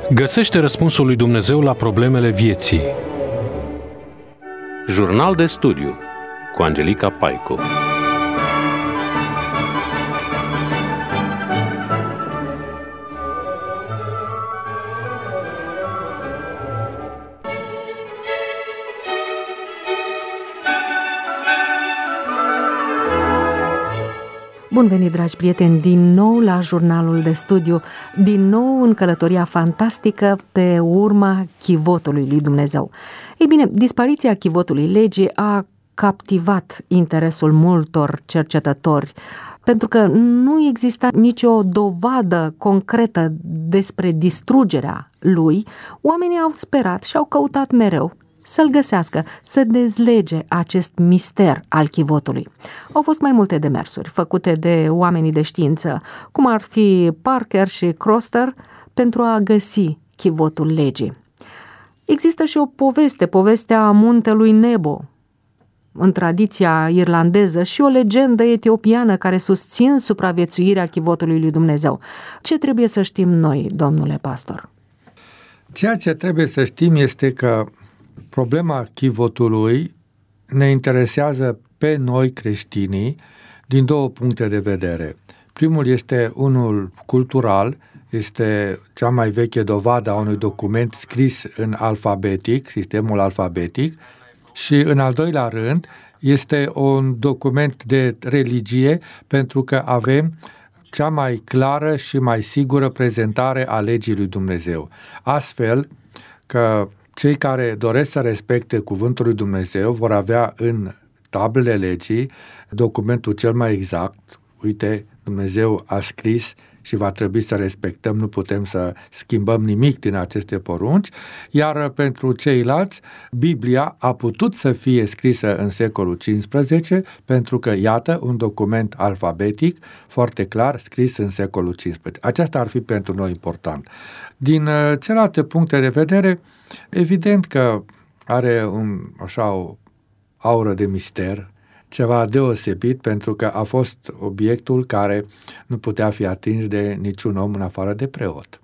Găsește răspunsul lui Dumnezeu la problemele vieții. Jurnal de studiu cu Angelica Paicu. Bun venit, dragi prieteni, din nou la jurnalul de studiu, din nou în călătoria fantastică pe urma chivotului lui Dumnezeu. Ei bine, dispariția chivotului legii a captivat interesul multor cercetători, pentru că nu exista nicio dovadă concretă despre distrugerea lui. Oamenii au sperat și au căutat mereu să-l găsească, să dezlege acest mister al chivotului. Au fost mai multe demersuri făcute de oamenii de știință, cum ar fi Parker și Croster, pentru a găsi chivotul legii. Există și o povestea muntelui Nebo, în tradiția irlandeză, și o legendă etiopiană care susțin supraviețuirea chivotului lui Dumnezeu. Ce trebuie să știm noi, domnule pastor? Ceea ce trebuie să știm este că problema chivotului ne interesează pe noi creștinii din două puncte de vedere. Primul este unul cultural, este cea mai veche dovadă a unui document scris în alfabetic, sistemul alfabetic, și în al doilea rând este un document de religie, pentru că avem cea mai clară și mai sigură prezentare a legii lui Dumnezeu. Astfel că cei care doresc să respecte cuvântul lui Dumnezeu vor avea în tablele legii documentul cel mai exact. Uite, Dumnezeu a scris și va trebui să respectăm, nu putem să schimbăm nimic din aceste porunci, iar pentru ceilalți, Biblia a putut să fie scrisă în secolul XV, pentru că, iată, un document alfabetic foarte clar scris în secolul XV. Aceasta ar fi pentru noi important. Din celelalte puncte de vedere, evident că are o aură de mister, ceva deosebit, pentru că a fost obiectul care nu putea fi atins de niciun om în afară de preot.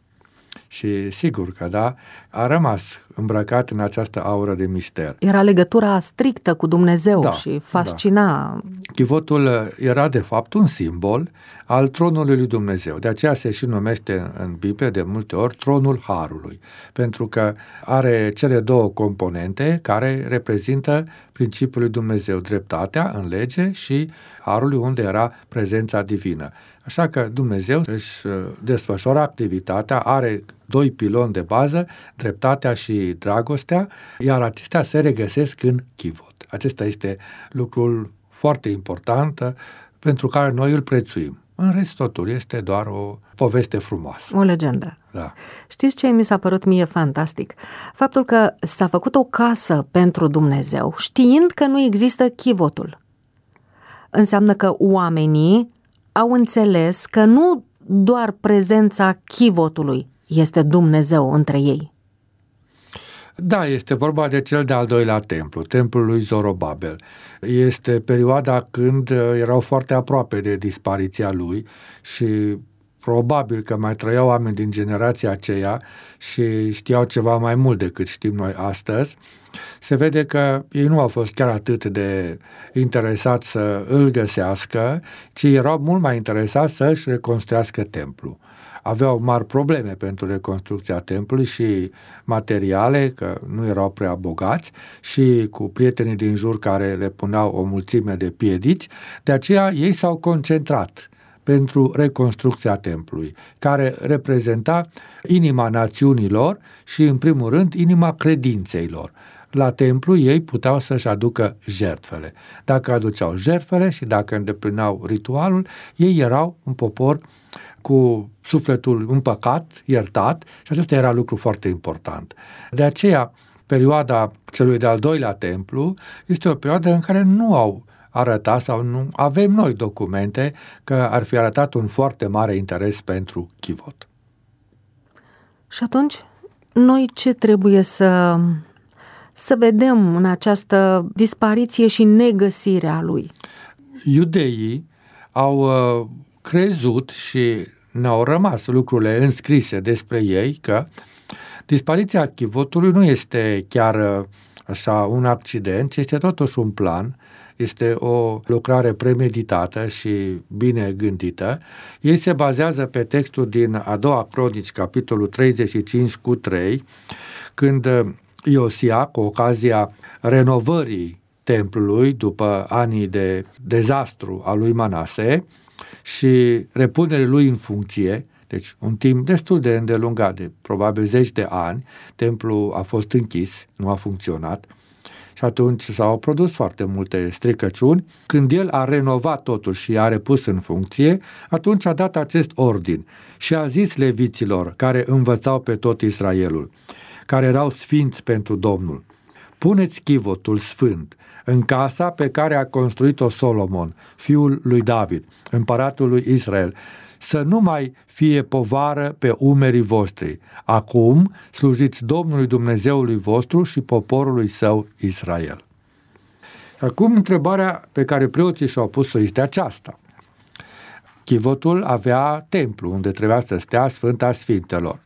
Și sigur că da, a rămas îmbrăcat în această aură de mister. Era legătura strictă cu Dumnezeu și fascina. Da. Chivotul era de fapt un simbol al tronului lui Dumnezeu. De aceea se și numește în Biblie de multe ori tronul Harului, pentru că are cele două componente care reprezintă principiul lui Dumnezeu, dreptatea în lege și Harului, unde era prezența divină. Așa că Dumnezeu își desfășoară activitatea, are doi piloni de bază, dreptatea și dragostea, iar acestea se regăsesc în chivot. Acesta este lucrul foarte important pentru care noi îl prețuim. În rest, totul este doar o poveste frumoasă. O legendă. Da. Știți ce mi s-a părut mie fantastic? Faptul că s-a făcut o casă pentru Dumnezeu, știind că nu există chivotul. Înseamnă că oamenii au înțeles că nu doar prezența chivotului este Dumnezeu între ei. Da, este vorba de cel de-al doilea templu, templul lui Zorobabel. Este perioada când erau foarte aproape de dispariția lui și probabil că mai trăiau oameni din generația aceea și știau ceva mai mult decât știm noi astăzi. Se vede că ei nu au fost chiar atât de interesați să îl găsească, ci erau mult mai interesați să își reconstruiască templul. Aveau mari probleme pentru reconstrucția templului și materiale, că nu erau prea bogați, și cu prietenii din jur care le puneau o mulțime de piedici. De aceea ei s-au concentrat pentru reconstrucția templului, care reprezenta inima națiunilor și, în primul rând, inima credinței lor. La templu ei puteau să-și aducă jertfele. Dacă aduceau jertfele și dacă îndeplineau ritualul, ei erau un popor cu sufletul împăcat, iertat, și acesta era lucru foarte important. De aceea, perioada celui de-al doilea templu este o perioadă în care nu au arătat sau nu avem noi documente că ar fi arătat un foarte mare interes pentru chivot. Și atunci, noi ce trebuie să vedem în această dispariție și negăsirea lui? Iudeii au crezut și ne-au rămas lucrurile înscrise despre ei că Dispariția chivotului nu este chiar așa un accident, ci este totuși un plan, este o lucrare premeditată și bine gândită. Ei se bazează pe textul din a doua Cronici, capitolul 35:3, când Iosia, cu ocazia renovării templului după anii de dezastru al lui Manase și repunerea lui în funcție, deci un timp destul de îndelungat, de probabil 10 de ani, templul a fost închis, nu a funcționat și atunci s-au produs foarte multe stricăciuni. Când el a renovat totul și a repus în funcție, atunci a dat acest ordin și a zis leviților care învățau pe tot Israelul, care erau sfinți pentru Domnul: puneți chivotul sfânt în casa pe care a construit-o Solomon, fiul lui David, împăratul lui Israel, să nu mai fie povară pe umerii voștri. Acum slujiți Domnului Dumnezeului vostru și poporului său Israel. Acum întrebarea pe care preoții și-au pus-o este aceasta. Chivotul avea templu unde trebuia să stea Sfânta Sfintelor.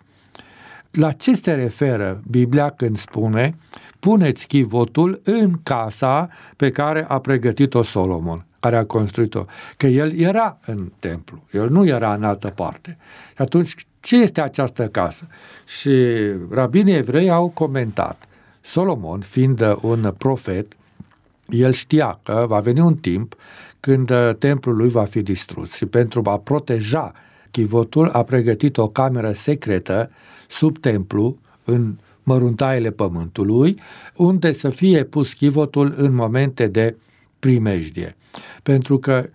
La ce se referă Biblia când spune puneți chivotul în casa pe care a pregătit-o Solomon, care a construit-o? Că el era în templu, el nu era în altă parte. Și atunci, ce este această casă? Și rabinii evrei au comentat. Solomon, fiind un profet, el știa că va veni un timp când templul lui va fi distrus și pentru a proteja chivotul a pregătit o cameră secretă sub templu, în măruntaiele pământului, unde să fie pus chivotul în momente de primejdie. Pentru că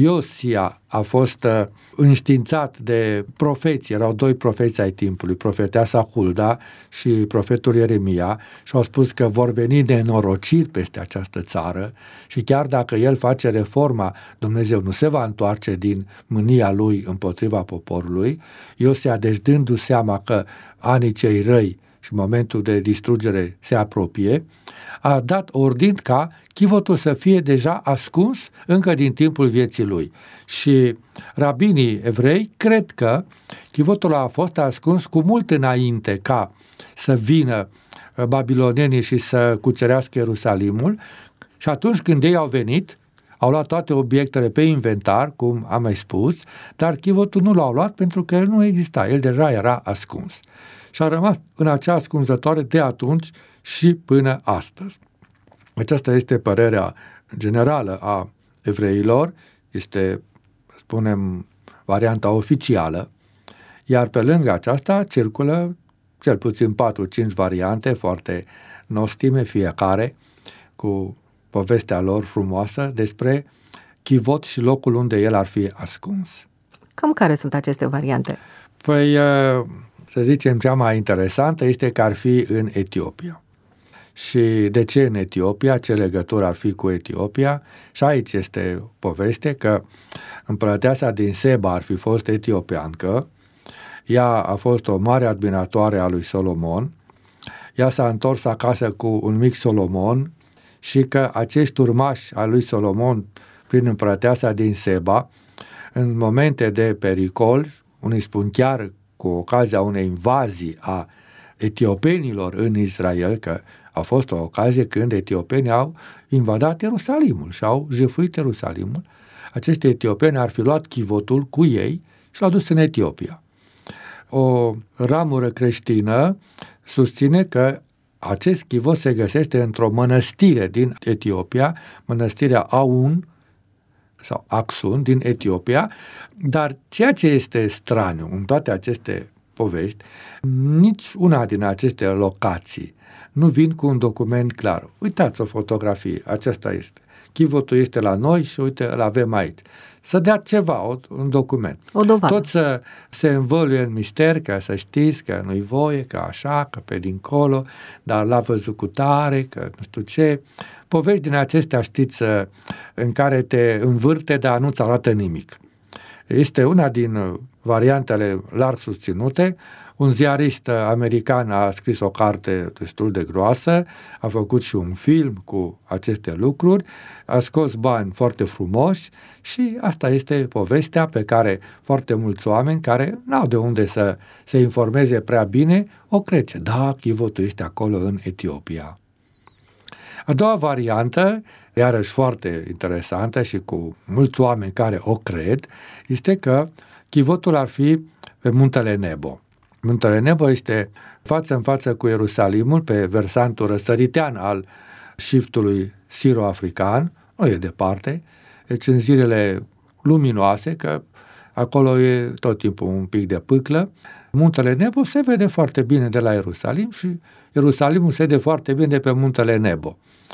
Iosia a fost înștiințat de profeți, erau doi profeți ai timpului, profeteasa Hulda și profetul Ieremia, și au spus că vor veni nenorociri peste această țară și chiar dacă el face reforma, Dumnezeu nu se va întoarce din mânia lui împotriva poporului. Iosia, deci dându-se seama că anii cei răi și momentul de distrugere se apropie, a dat ordin ca chivotul să fie deja ascuns încă din timpul vieții lui. Și rabinii evrei cred că chivotul a fost ascuns cu mult înainte ca să vină babilonienii și să cucerească Ierusalimul, și atunci când ei au venit, au luat toate obiectele pe inventar, cum am mai spus, dar chivotul nu l-au luat pentru că el nu exista, el deja era ascuns. Și a rămas în acea ascunzătoare de atunci și până astăzi. Aceasta este părerea generală a evreilor, este, spunem, varianta oficială, iar pe lângă aceasta circulă cel puțin 4-5 variante foarte nostime fiecare, cu povestea lor frumoasă despre chivot și locul unde el ar fi ascuns. Cam care sunt aceste variante? Păi, să zicem, cea mai interesantă este că ar fi în Etiopia. Și de ce în Etiopia? Ce legătură ar fi cu Etiopia? Și aici este poveste că împărăteasa din Seba ar fi fost etiopiancă, ea a fost o mare admiratoare a lui Solomon, ea s-a întors acasă cu un mic Solomon și că acești urmași al lui Solomon prin împărăteasa din Seba, în momente de pericol, unii spun chiar cu ocazia unei invazii a etiopenilor în Israel, că a fost o ocazie când etiopenii au invadat Ierusalimul și au jefuit Ierusalimul, acești etiopeni ar fi luat chivotul cu ei și l-au dus în Etiopia. O ramură creștină susține că acest chivot se găsește într-o mănăstire din Etiopia, mănăstirea Aun sau Axun din Etiopia, dar ceea ce este straniu în toate aceste povești, nici una din aceste locații nu vin cu un document clar. Uitați o fotografie, aceasta este. Chivotul este la noi și uite, îl avem aici. Să dea ceva, un document. O dovadă. Tot să se învăluie în mister, ca să știți că nu-i voie, că așa, că pe dincolo, dar l-a văzut cu tare, că nu știu ce. Povești din acestea, știți, în care te învârte, dar nu-ți arată nimic. Este una din variantele larg susținute. Un ziarist american a scris o carte destul de groasă, a făcut și un film cu aceste lucruri, a scos bani foarte frumoși și asta este povestea pe care foarte mulți oameni care n-au de unde să se informeze prea bine, o cred. Da, chivotul este acolo în Etiopia. A doua variantă, iarăși foarte interesantă și cu mulți oameni care o cred, este că chivotul ar fi pe muntele Nebo. Muntele Nebo este față în față cu Ierusalimul, pe versantul răsăritean al șiftului siro-african, nu e departe, deci în zilele luminoase, că acolo e tot timpul un pic de pâclă, muntele Nebo se vede foarte bine de la Ierusalim și Ierusalimul se vede foarte bine de pe muntele Nebo.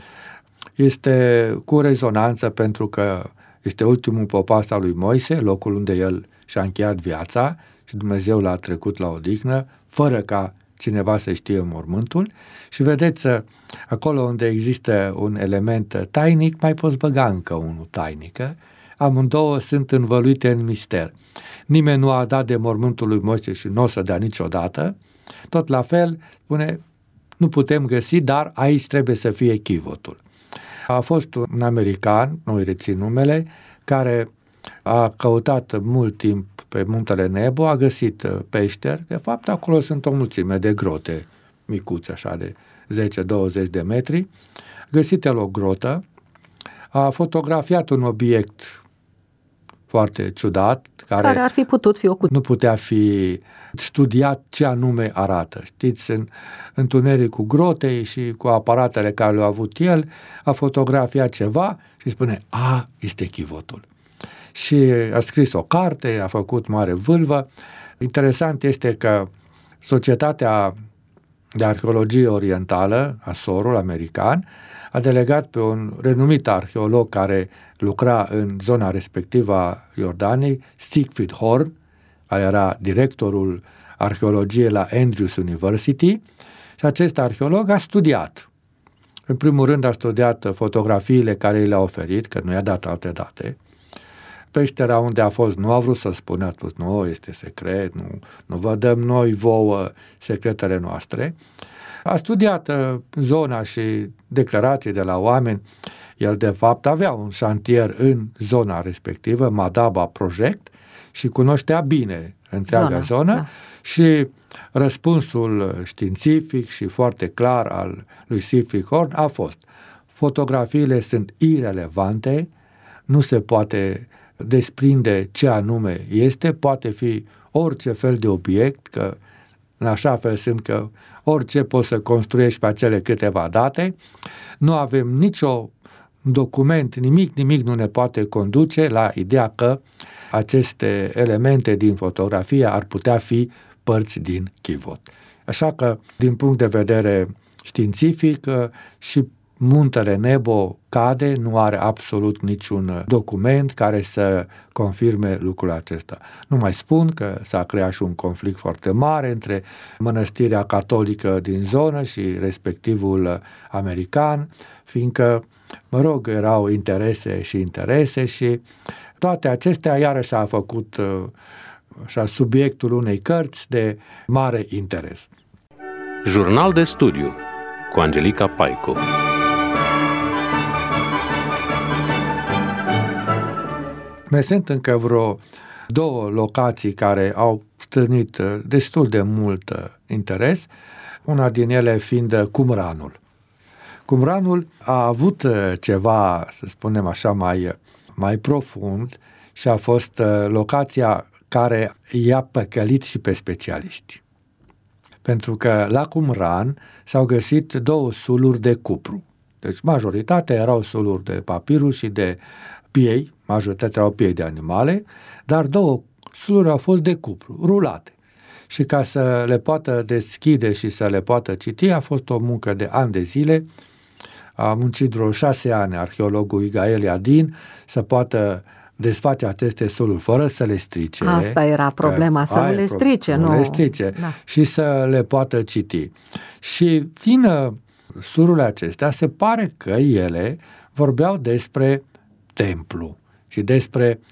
Este cu rezonanță pentru că este ultimul popas al lui Moise, locul unde el și-a încheiat viața și Dumnezeu l-a trecut la odihnă, fără ca cineva să știe mormântul. Și vedeți, acolo unde există un element tainic, mai poți băga încă unul tainic. Amândouă sunt învăluite în mister. Nimeni nu a dat de mormântul lui Moise și nu o să dea niciodată. Tot la fel, spune, nu putem găsi, dar aici trebuie să fie chivotul. A fost un american, nu îi rețin numele, care a căutat mult timp pe muntele Nebo, a găsit peșteri. De fapt, acolo sunt o mulțime de grote micuțe, așa de 10-20 de metri. A găsit el o grotă, a fotografiat un obiect foarte ciudat, care ar fi putut fi ocultat. Nu putea fi studiat ce anume arată. Știți, în întunericul grotei și cu aparatele care le-a avut el, a fotografiat ceva și spune, este chivotul. Și a scris o carte, a făcut mare vâlvă. Interesant este că Societatea de Arheologie Orientală, ASOR-ul american, a delegat pe un renumit arheolog care lucra în zona respectivă a Iordaniei, Siegfried Horn, care era directorul arheologiei la Andrews University, și acest arheolog a studiat. În primul rând a studiat fotografiile care i le-a oferit, că nu i-a dat alte date. Peștera unde a fost nu a vrut să spună, a spus, nu, este secret, nu vă dăm noi vouă secretele noastre. A studiat zona și declarații de la oameni. El, de fapt, avea un șantier în zona respectivă, Madaba Project, și cunoștea bine întreaga zonă. Da. Și răspunsul științific și foarte clar al lui Siegfried Horn a fost: fotografiile sunt irelevante, nu se poate desprinde ce anume este, poate fi orice fel de obiect, că în așa fel sunt că orice poți să construiești pe acele câteva date. Nu avem nicio document, nimic nu ne poate conduce la ideea că aceste elemente din fotografie ar putea fi părți din chivot. Așa că, din punct de vedere științific, și muntele Nebo cade, nu are absolut niciun document care să confirme lucrul acesta. Nu mai spun că s-a creat și un conflict foarte mare între mănăstirea catolică din zonă și respectivul american, fiindcă, erau interese și toate acestea iarăși a făcut subiectul unei cărți de mare interes. Jurnal de studiu cu Angelica Paicu. Mai sunt încă vreo 2 locații care au stârnit destul de mult interes, una din ele fiind Qumranul. Qumranul a avut ceva, să spunem așa, mai profund și a fost locația care i-a păcălit și pe specialiști. Pentru că la Qumran s-au găsit 2 suluri de cupru. Deci majoritatea erau suluri de papirus și de piei, majoritatea erau piei de animale, dar 2 suluri au fost de cupru, rulate. Și ca să le poată deschide și să le poată citi, a fost o muncă de ani de zile. A muncit vreo 6 ani arheologul Igael Yadin să poată desface aceste suluri fără să le strice. Asta era problema, să nu le strice. Nu le strice, da. Și să le poată citi. Și din sulurile acestea se pare că ele vorbeau despre templu și despre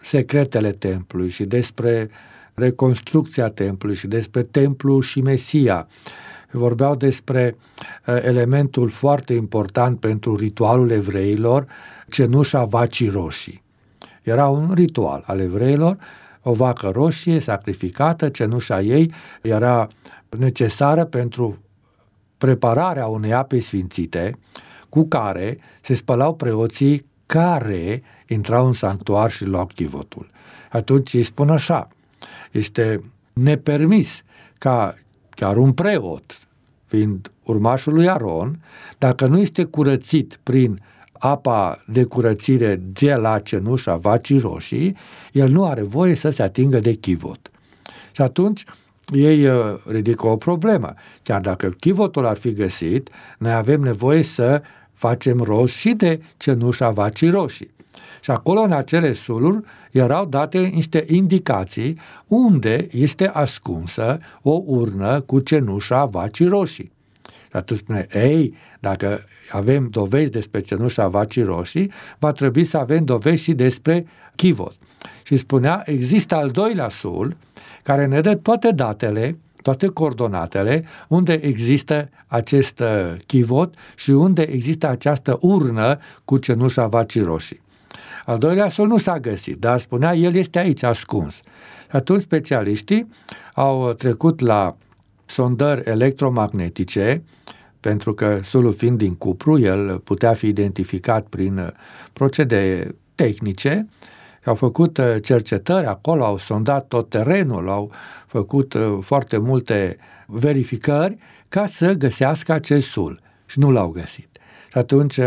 secretele templului și despre reconstrucția templului și despre templu și Mesia. Vorbeau despre elementul foarte important pentru ritualul evreilor, cenușa vacii roșii. Era un ritual al evreilor, o vacă roșie sacrificată, cenușa ei era necesară pentru prepararea unei ape sfințite cu care se spălau preoții care intrau în sanctuar și luau chivotul. Atunci îi spun așa, este nepermis ca chiar un preot, fiind urmașul lui Aron, dacă nu este curățit prin apa de curățire de la cenușa vacii roșii, el nu are voie să se atingă de chivot. Și atunci ei ridică o problemă. Chiar dacă chivotul ar fi găsit, noi avem nevoie să facem rost și de cenușa vacii roșii. Și acolo, în acele suluri, erau date niște indicații unde este ascunsă o urnă cu cenușa vacii roșii. Și atunci spune, dacă avem dovezi despre cenușa vacii roșii, va trebui să avem dovezi și despre chivot. Și spunea, există al doilea sul care ne dă toate datele, toate coordonatele, unde există acest chivot și unde există această urnă cu cenușa vacii roșii. Al doilea sol nu s-a găsit, dar spunea, el este aici ascuns. Și atunci specialiștii au trecut la sondări electromagnetice, pentru că sulul fiind din cupru, el putea fi identificat prin procedee tehnice. Au făcut cercetări acolo, au sondat tot terenul, au făcut foarte multe verificări ca să găsească acest sul și nu l-au găsit. Și atunci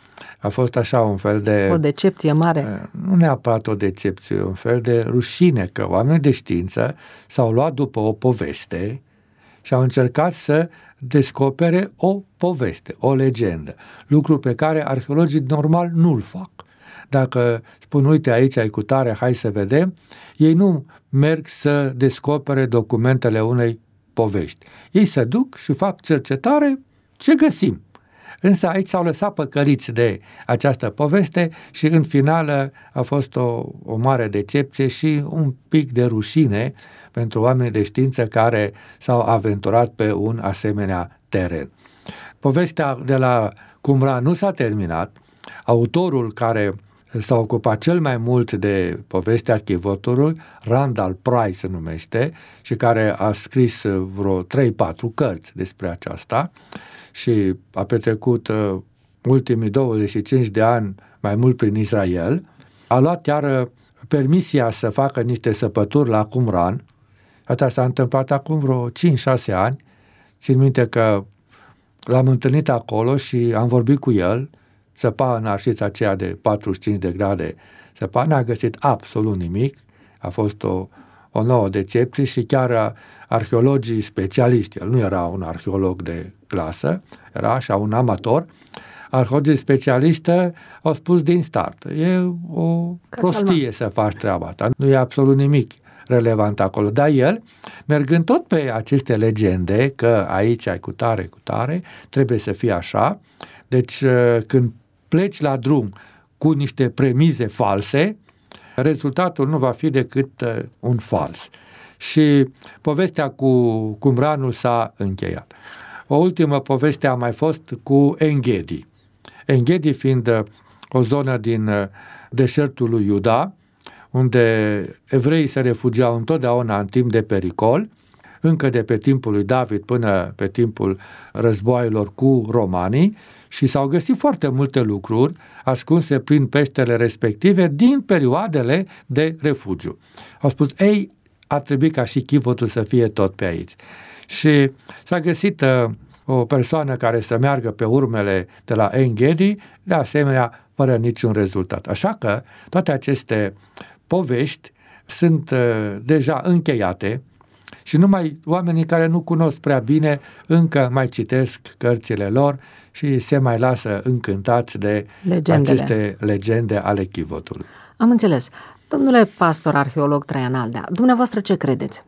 a fost așa un fel de... O decepție mare. Nu neapărat o decepție, un fel de rușine, că oamenii de știință s-au luat după o poveste și au încercat să descopere o poveste, o legendă, lucru pe care arheologii normal nu-l fac. Dacă spun, uite, aici ai cutare, hai să vedem, ei nu merg să descopere documentele unei povești. Ei se duc și fac cercetare, ce găsim. Însă aici s-au lăsat păcăliți de această poveste și în final a fost o mare decepție și un pic de rușine pentru oamenii de știință care s-au aventurat pe un asemenea teren. Povestea de la Qumran nu s-a terminat. Autorul care s-a ocupat cel mai mult de povestea chivotului, Randall Price se numește, și care a scris vreo 3-4 cărți despre aceasta și a petrecut ultimii 25 de ani mai mult prin Israel, a luat chiar permisia să facă niște săpături la Qumran. Asta s-a întâmplat acum vreo 5-6 ani. Țin minte că l-am întâlnit acolo și am vorbit cu el. Săpa în arșița aceea de 45 de grade, săpa, n-a găsit absolut nimic, a fost o nouă decepție și chiar arheologii specialiști, el nu era un arheolog de clasă, era așa un amator, arheologii specialiști au spus din start, e o prostie să faci treaba asta, nu e absolut nimic relevant acolo, dar el, mergând tot pe aceste legende, că aici ai cutare, trebuie să fie așa, deci când pleci la drum cu niște premize false, rezultatul nu va fi decât un fals. Și povestea cu Qumranul s-a încheiat. O ultimă poveste a mai fost cu Enghedi. Enghedi fiind o zonă din deșertul lui Iuda, unde evreii se refugiau întotdeauna în timp de pericol, încă de pe timpul lui David până pe timpul războaielor cu romanii, și s-au găsit foarte multe lucruri ascunse prin peștele respective din perioadele de refugiu. Au spus, ar trebui ca și chivotul să fie tot pe aici. Și s-a găsit o persoană care să meargă pe urmele de la Enghedi, de asemenea, fără niciun rezultat. Așa că toate aceste povești sunt deja încheiate și numai oamenii care nu cunosc prea bine încă mai citesc cărțile lor și se mai lasă încântați de aceste legende ale chivotului. Am înțeles. Domnule pastor arheolog Traian Aldea, dumneavoastră ce credeți?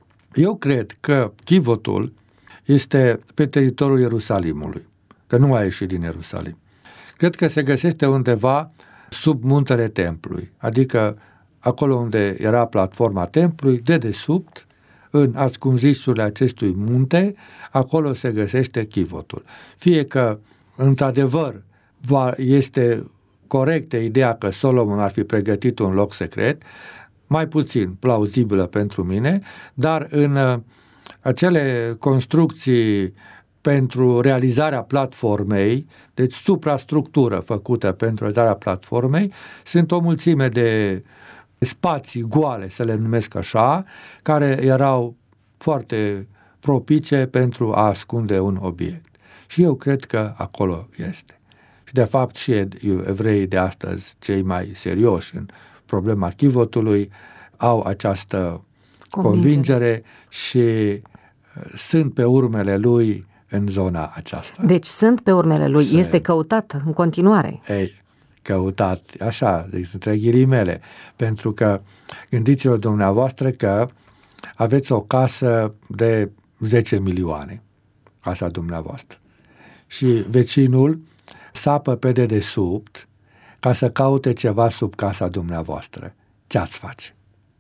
Eu cred că chivotul este pe teritoriul Ierusalimului, că nu a ieșit din Ierusalim. Cred că se găsește undeva sub muntele templului, adică acolo unde era platforma templului, dedesubt, în ascunzișurile acestui munte, acolo se găsește chivotul. Fie că, într-adevăr, este corectă ideea că Solomon ar fi pregătit un loc secret, mai puțin plauzibilă pentru mine, dar în acele construcții pentru realizarea platformei, deci suprastructură făcută pentru realizarea platformei, sunt o mulțime de spații goale, să le numesc așa, care erau foarte propice pentru a ascunde un obiect. Și eu cred că acolo este. Și de fapt și evreii de astăzi, cei mai serioși în problema chivotului, au această convingere și sunt pe urmele lui în zona aceasta. Deci sunt pe urmele lui, este căutat în continuare. Căutat, așa, între ghilimele, pentru că gândiți-vă dumneavoastră că aveți o casă de 10 milioane, casa dumneavoastră, și vecinul sapă pe dedesubt ca să caute ceva sub casa dumneavoastră. Ce ați face?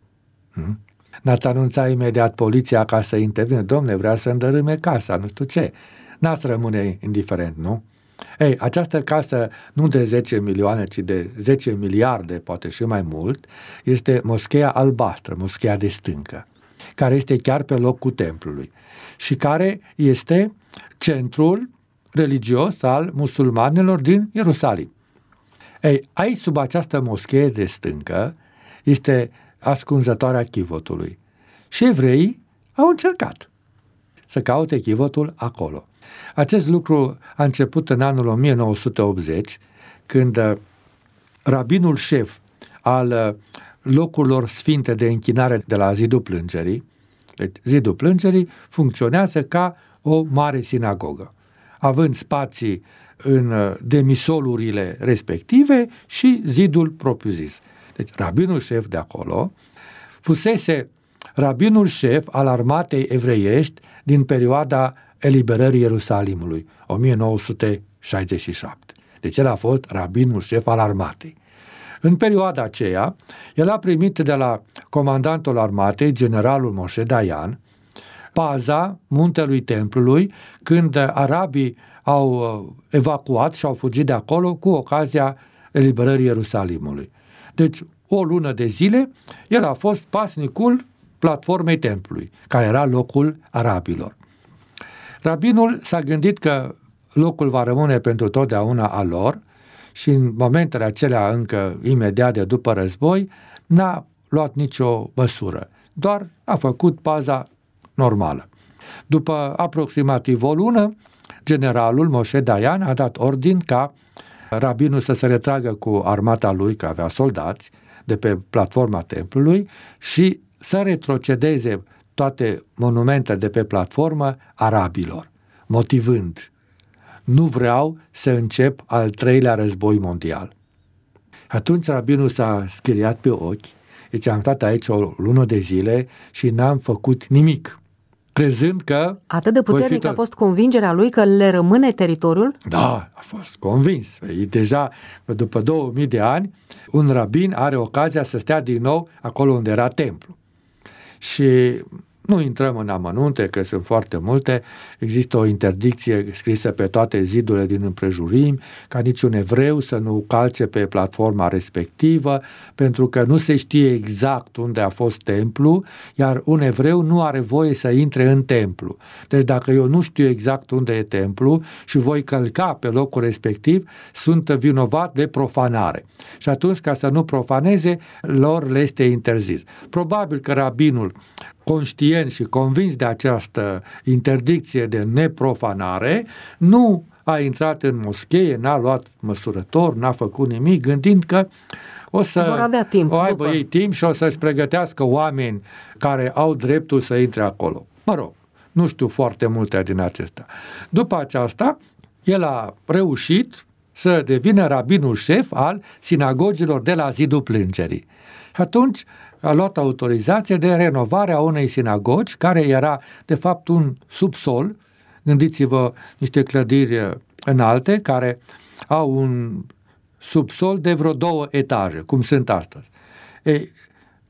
N-ați anunțat imediat poliția ca să intervină? Dom'le, vrea să îndărâme casa, nu știu ce. N-ați rămâne indiferent, nu? Această casă, nu de 10 milioane, ci de 10 miliarde, poate și mai mult, este Moscheea Albastră, Moscheea de stâncă, care este chiar pe locul templului și care este centrul religios al musulmanilor din Ierusalim. Aici, sub această moschee de stâncă, este ascunzătoarea chivotului. Și evreii au încercat să caute chivotul acolo. Acest lucru a început în anul 1980, când rabinul șef al locurilor sfinte de închinare de la Zidul Plângerii, deci Zidul Plângerii funcționează ca o mare sinagogă, având spații în demisolurile respective și zidul propriu-zis. Deci rabinul șef de acolo fusese rabinul șef al armatei evreiești din perioada eliberării Ierusalimului, 1967. Deci el a fost rabinul șef al armatei. În perioada aceea, el a primit de la comandantul armatei, generalul Moshe Dayan, paza muntelui templului când arabii au evacuat și au fugit de acolo cu ocazia eliberării Ierusalimului. Deci, o lună de zile, el a fost pasnicul platformei templului, care era locul arabilor. Rabinul s-a gândit că locul va rămâne pentru totdeauna al lor și în momentele acelea încă imediat de după război n-a luat nicio măsură, doar a făcut paza normală. După aproximativ o lună, generalul Moshe Dayan a dat ordin ca rabinul să se retragă cu armata lui, că avea soldați, de pe platforma templului și să retrocedeze toate monumentele de pe platformă arabilor, motivând: nu vreau să încep al 3-lea război mondial. Atunci rabinul s-a schiriat pe ochi, deci am stat aici o lună de zile și n-am făcut nimic, crezând că... Atât de puternic a fost convingerea lui că le rămâne teritoriul? Da, a fost convins. Deja, după 2000 de ani, un rabin are ocazia să stea din nou acolo unde era templu. Și nu intrăm în amănunte, că sunt foarte multe. Există o interdicție scrisă pe toate zidurile din împrejurimi, ca niciun evreu să nu calce pe platforma respectivă, pentru că nu se știe exact unde a fost templu, iar un evreu nu are voie să intre în templu. Deci dacă eu nu știu exact unde e templu și voi călca pe locul respectiv, sunt vinovat de profanare. Și atunci, ca să nu profaneze, lor le este interzis. Probabil că rabinul, conștient și convins de această interdicție de neprofanare, nu a intrat în moschee, n-a luat măsurător, n-a făcut nimic, gândind că o să aibă ei timp și o să-și pregătească oameni care au dreptul să intre acolo. Mă rog, nu știu foarte multe din acestea. După aceasta, el a reușit să devină rabinul șef al sinagogilor de la Zidul Plângerii. Atunci a luat autorizație de renovare a unei sinagogi, care era de fapt un subsol. Gândiți-vă, niște clădiri înalte care au un subsol de vreo 2 etaje, cum sunt astăzi.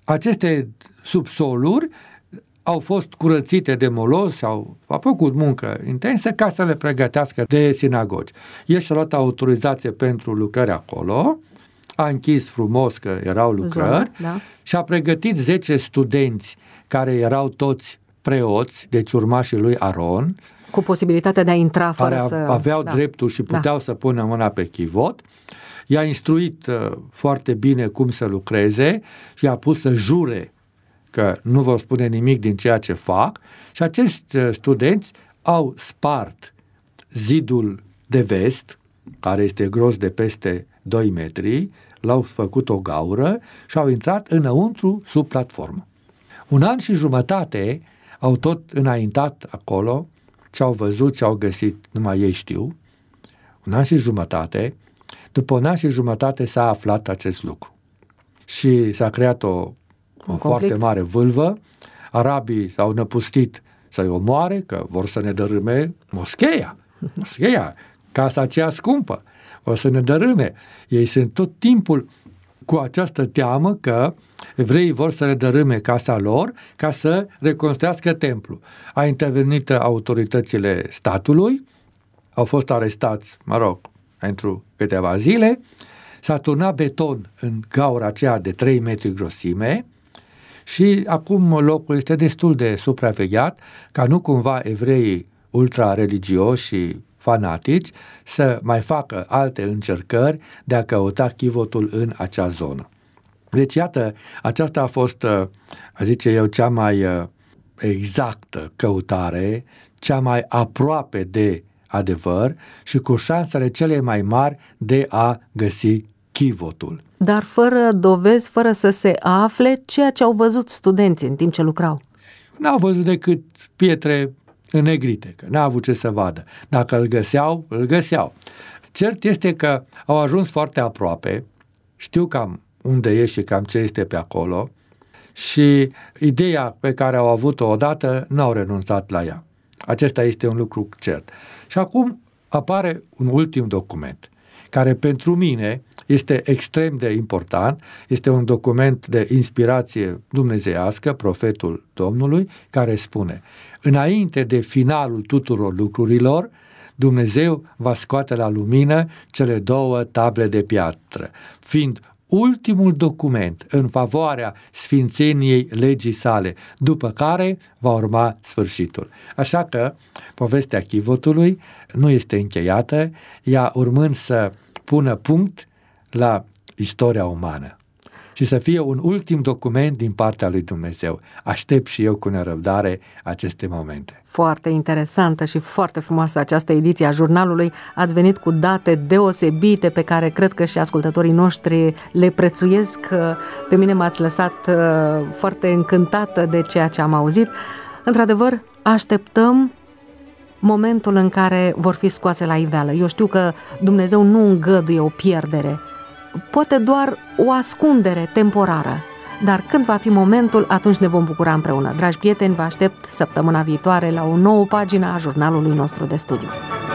aceste subsoluri au fost curățite de moloz, a făcut muncă intensă ca să le pregătească de sinagogi. El și-a luat autorizație pentru lucrări acolo, a închis frumos că erau lucrări, și a pregătit 10 studenți care erau toți preoți, deci urmașii lui Aron, cu posibilitatea de a intra fără care aveau dreptul și puteau să pună mâna pe chivot. I-a instruit foarte bine cum să lucreze și i-a pus să jure că nu vor spune nimic din ceea ce fac, și acești studenți au spart zidul de vest, care este gros de peste 2 metri, l-au făcut o gaură și au intrat înăuntru sub platformă. 1 an și jumătate au tot înaintat acolo, ce au văzut, ce au găsit, numai ei știu. 1 an și jumătate, după 1 an și jumătate s-a aflat acest lucru. Și s-a creat o foarte mare vâlvă, arabii s-au năpustit să-i omoare, că vor să ne dărâme moscheia, casa aceea scumpă, o să ne dărâme. Ei sunt tot timpul cu această teamă că evreii vor să le dărâme casa lor ca să reconstruiască templu. A intervenit autoritățile statului, au fost arestați, pentru câteva zile, s-a turnat beton în gaura aceea de 3 metri grosime și acum locul este destul de supravegheat ca nu cumva evreii ultra-religioși și fanatici să mai facă alte încercări de a căuta chivotul în acea zonă. Deci, iată, aceasta a fost, zice eu, cea mai exactă căutare, cea mai aproape de adevăr și cu șansele cele mai mari de a găsi chivotul. Dar fără dovezi, fără să se afle ceea ce au văzut studenții în timp ce lucrau. N-au văzut decât pietre înnegrite, că n-a avut ce să vadă. Dacă îl găseau. Cert este că au ajuns foarte aproape, știu cam unde e și cam ce este pe acolo, și ideea pe care au avut-o odată n-au renunțat la ea. Acesta este un lucru cert. Și acum apare un ultim document, care pentru mine este extrem de important, este un document de inspirație dumnezeiască, profetul Domnului, care spune: înainte de finalul tuturor lucrurilor, Dumnezeu va scoate la lumină cele 2 table de piatră, fiind ultimul document în favoarea sfințeniei legii sale, după care va urma sfârșitul. Așa că povestea chivotului nu este încheiată, ea urmând să pună punct la istoria umană și să fie un ultim document din partea lui Dumnezeu. Aștept și eu cu nerăbdare aceste momente. Foarte interesantă și foarte frumoasă această ediție a jurnalului. Ați venit cu date deosebite pe care cred că și ascultătorii noștri le prețuiesc. Pe mine m-ați lăsat foarte încântată de ceea ce am auzit. Într-adevăr, așteptăm momentul în care vor fi scoase la iveală. Eu știu că Dumnezeu nu îngăduie o pierdere, poate doar o ascundere temporară, dar când va fi momentul, atunci ne vom bucura împreună. Dragi prieteni, vă aștept săptămâna viitoare la o nouă pagină a jurnalului nostru de studiu.